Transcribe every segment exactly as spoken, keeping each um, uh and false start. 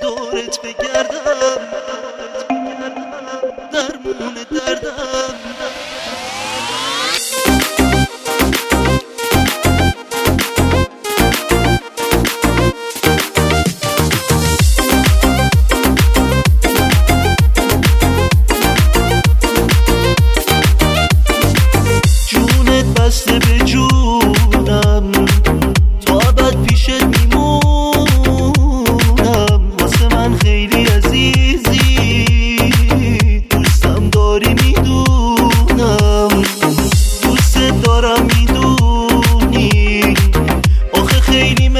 دورت بگردم، درمون دردم. جونت بسته به جونم، تا ابد پیشت میمونم. واسه من خیلی عزیزی، دوستم داری میدونم. دوست دارم میدونی، آخه خیلی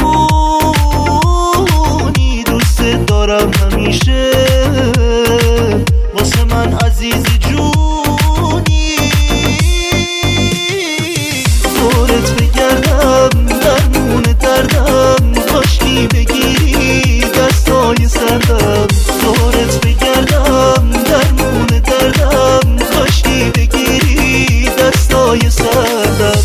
مهربونی. دوست دارم همیشه، واسه من عزیزی جونی. دورت بگردم، درمون دردم. کاشکی بگیری دستای سردم. دورت بگردم، درمون دردم. کاشکی بگیری دستای سردم.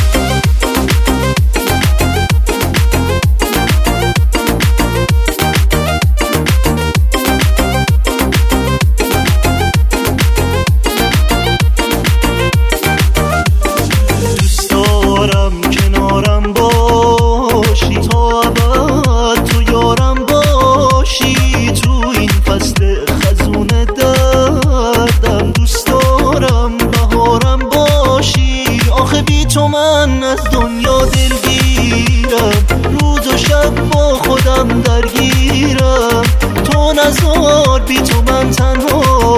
کنارم باشی تا ابد، تو یارم باشی. تو این فصل خزون دردم، دوست دارم بهارم باشی. آخه بی تو من از دنیا دلگیرم، روز و شب با خودم درگیرم. تو نزار بی تو من تنها